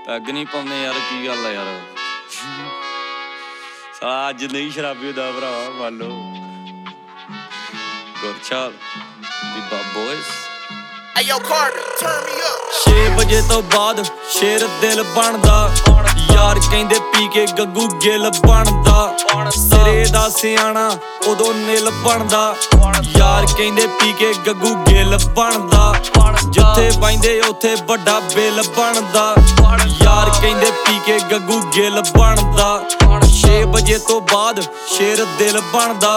Peg ਨਹੀਂ ਪਾਉਂਦੇ ਯਾਰ, ਕੀ ਗੱਲ ਆ ਯਾਰ। ਸਾਲਾ ਅੱਜ ਨਹੀਂ ਸ਼ਰਾਬੀ ਦਾ ਭਰਾ, ਮੰਨ ਲਓ ਗੁਰਚਾਲ ਬੀਬਾ ਬੋਇਸ। 6 ਵਜੇ ਤੋਂ ਬਾਅਦ ਸ਼ੇਰ ਦਿਲ ਬਣਦਾ, ਯਾਰ ਕਹਿੰਦੇ ਪੀ ਕੇ ਗੱਗੂ ਗਿੱਲ ਬਣਦਾ। ਸਿਰੇ ਦਾ ਸਿਆਣਾ ਉਦੋਂ ਨਿਲ ਬਣਦਾ, ਯਾਰ ਕਹਿੰਦੇ ਪੀ ਕੇ ਗੱਗੂ ਗਿੱਲ ਬਣਦਾ। ਜਿੱਥੇ ਬੈਂਦੇ ਉੱਥੇ ਵੱਡਾ ਬਿੱਲ ਬਣਦਾ, ਯਾਰ ਕਹਿੰਦੇ ਪੀ ਕੇ ਗੱਗੂ ਗਿੱਲ ਬਣਦਾ। 6 ਵਜੇ ਤੋਂ ਬਾਅਦ ਸ਼ੇਰ ਦਿਲ ਬਣਦਾ,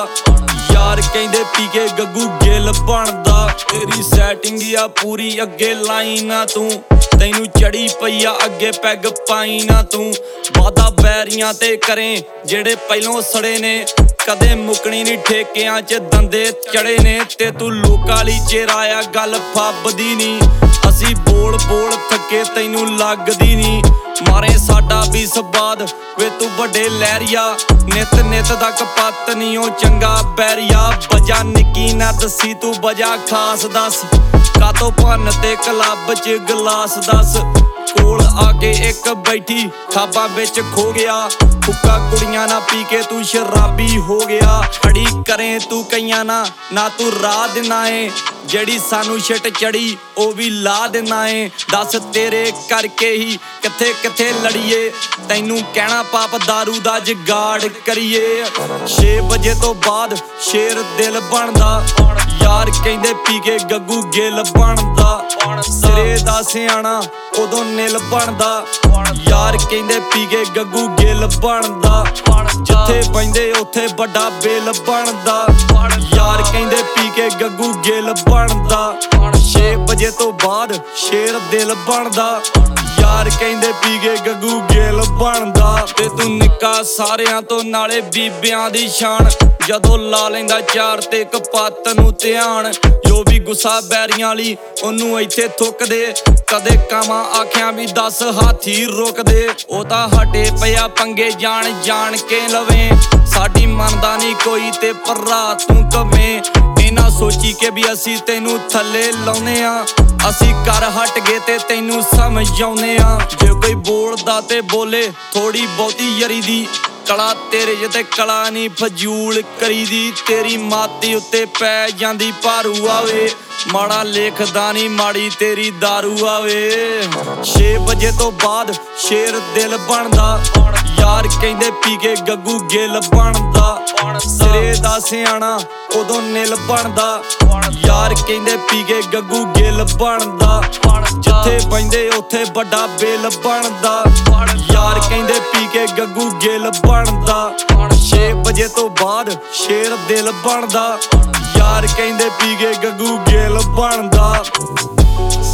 ਯਾਰ ਕਹਿੰਦੇ ਪੀ ਕੇ ਗੱਗੂ ਗਿੱਲ ਬਣਦਾ। ਤੇਰੀ ਸੈਟਿੰਗ ਆ ਪੂਰੀ ਅੱਗੇ ਲਾਈ ਨਾ ਤੂੰ, ਤੈਨੂੰ ਚੜੀ ਪਈ ਆ ਅੱਗੇ ਪੈਗ ਪਾਈ ਨਾ ਤੂੰ। ਵਾਦਾ ਬੈਰੀਆਂ ਤੇ ਕਰੇ ਜਿਹੜੇ ਪਹਿਲੋਂ ਸੜੇ ਨੇ, ਕਦੇ ਮੁੱਕਣੀ ਨੀ ਠੇਕਿਆਂ ਚ ਦੰਦੇ ਚੜੇ ਨੇ। ਤੇ ਤੂੰ ਲੋਕਾਂ ਲਈ ਚਿਹਰਾਇਆ ਗੱਲ ਫੱਬਦੀ ਨੀ, ਅਸੀਂ ਬੋਲ ਬੋਲ ਥੱਕੇ ਤੈਨੂੰ ਲੱਗਦੀ ਨੀ। ਮਾਰੇ ਸਾਡਾ ਵੀ ਸਵਾਦ ਵੇ ਤੂੰ ਵੱਡੇ ਲਹਿਰੀਆ, ਨਿਤ ਨਿਤ ਦਾ ਕਪੱਤ ਨੀ ਉਹ ਚੰਗਾ ਬੈਰੀਆ। ਵਜਾ ਨਿੱਕੀ ਨਾ ਦੱਸੀ ਤੂੰ ਵਜਾ ਖਾਸ ਦੱਸ, ਕਾਤੋਂ ਭੰਨ ਤੇ ਕਲੱਬ ਚ ਗਲਾਸ ਦੱਸ। ਕੋਲ ਆ ਕੇ ਇੱਕ ਬੈਠੀ ਖਾਬਾ ਵਿੱਚ ਖੋ ਗਿਆ, ਹੁੱਕਾ ਕੁੜੀਆਂ ਨਾ ਪੀ ਕੇ ਤੂੰ ਸ਼ਰਾਬੀ ਹੋ ਗਿਆ। ਅੜੀ ਕਰੇ ਤੂੰ ਕਈਆਂ ਨਾ ਤੂੰ ਰਾਹ ਦੇਣਾ ਏ, ਜਿਹੜੀ ਸਾਨੂੰ ਛਿੱਟ ਚੜੀ ਉਹ ਵੀ ਲਾ ਦੇਣਾ ਏ। ਦੱਸ ਤੇਰੇ ਕਰਕੇ ਹੀ ਕਿੱਥੇ ਕਿੱਥੇ ਲੜੀਏ, ਤੈਨੂੰ ਕਹਿਣਾ ਪਾਪ ਦਾਰੂ ਦਾ ਜਗਾੜ ਕਰੀਏ। 6 ਵਜੇ ਤੋਂ ਬਾਅਦ ਸ਼ੇਰ ਦਿਲ ਬਣਦਾ, ਯਾਰ ਕਹਿੰਦੇ ਪੀ ਕੇ ਗੱਗੂ ਗਿੱਲ ਬਣਦਾ। ਸਿਰੇ ਦਾ ਸਿਆਣਾ ਉਦੋਂ ਨਿਲ ਬਣਦਾ, ਯਾਰ ਕਹਿੰਦੇ ਪੀ ਕੇ ਗੱਗੂ ਗਿੱਲ ਬਣਦਾ। ਜਿੱਥੇ ਬੈਂਦੇ ਉੱਥੇ ਵੱਡਾ ਬਿੱਲ ਬਣਦਾ, ਯਾਰ ਕਹਿੰਦੇ ਪੀ ਕੇ ਗੱਗੂ ਗਿੱਲ ਬਣਦਾ। 6 ਵਜੇ ਤੋਂ ਬਾਅਦ ਸ਼ੇਰ ਦਿਲ ਬਣਦਾ, ਯਾਰ ਕਹਿੰਦੇ ਪੀ ਕੇ ਗੱਗੂ ਗਿੱਲ ਬਣਦਾ। ਤੇ ਤੂੰ ਨਿੱਕਾ ਸਾਰਿਆਂ ਤੋਂ ਨਾਲੇ ਬੀਬਿਆਂ ਦੀ ਸ਼ਾਨ, ਜਦੋਂ ਲਾ ਲੈਂਦਾ ਚਾਰ ਤੇ ਕਪੱਤ ਨੂੰ ਧਿਆਨ। ਜੋ ਵੀ ਗੁੱਸਾ ਬੈਰੀਆਂ ਲਈ ਉਹਨੂੰ ਇੱਥੇ ਥੁੱਕਦੇ, ਕਦੇ ਕਾਵਾਂ ਆਖਿਆਂ ਵੀ 10 ਹਾਥੀ ਰੁਕਦੇ। ਉਹ ਤਾਂ ਹਟੇ ਪਿਆ ਪੰਗੇ ਜਾਣ ਜਾਣ ਕੇ ਲਵੇ, ਸਾਡੀ ਮੰਨਦਾ ਨਹੀਂ ਕੋਈ ਤੇ ਭਰਾ ਤੂੰ ਕਵੇਂ। ਇਹਨਾਂ ਸੋਚੀ ਕੇ ਵੀ ਅਸੀਂ ਤੈਨੂੰ ਥੱਲੇ ਲਾਉਨੇ ਆ, ਅਸੀਂ ਕਰ ਹਟ ਗਏ ਤੇ ਤੈਨੂੰ ਸਮਝ ਆਉਨੇ ਆ। ਜੇ ਕੋਈ ਬੋਲਦਾ ਤੇ ਬੋਲੇ ਥੋੜੀ ਬਹੁਤੀ ਯਰੀ ਦੀ, ਕਲਾ ਤੇਰੇ ਜਿਤੇ ਕਲਾ ਨੀ ਫਜ਼ੂਲ ਕਰੀਦੀ। ਤੇਰੀ ਮਾਤੀ ਉੱਤੇ ਪੈ ਜਾਂਦੀ ਭਾਰੂ ਆਵੇ, ਮਾੜਾ ਲੇਖਦਾ ਨੀ ਮਾੜੀ ਤੇਰੀ ਦਾਰੂ ਆਵੇ। 6 ਵਜੇ ਤੋਂ ਬਾਅਦ ਸ਼ੇਰ ਦਿਲ ਬਣਦਾ, ਯਾਰ ਕਹਿੰਦੇ ਪੀ ਕੇ ਗੱਗੂ ਗਿੱਲ ਬਣਦਾ। ਸਿਰੇ ਦਾ ਸਿਆਣਾ ਉਦੋਂ ਨਿਲ ਬਣਦਾ, ਯਾਰ ਕਹਿੰਦੇ ਪੀ ਕੇ ਗੱਗੂ ਗਿੱਲ ਬਣਦਾ। ਜਿੱਥੇ ਬੈਂਦੇ ਉੱਥੇ ਵੱਡਾ ਬਿੱਲ ਬਣਦਾ, ਯਾਰ ਕਹਿੰਦੇ ਪੀ ਕੇ ਗੱਗੂ ਗਿੱਲ ਬਣਦਾ। 6 ਵਜੇ ਤੋਂ ਬਾਅਦ ਸ਼ੇਰ ਦਿਲ ਬਣਦਾ, ਯਾਰ ਕਹਿੰਦੇ ਪੀ ਕੇ ਗੱਗੂ ਗਿੱਲ ਬਣਦਾ।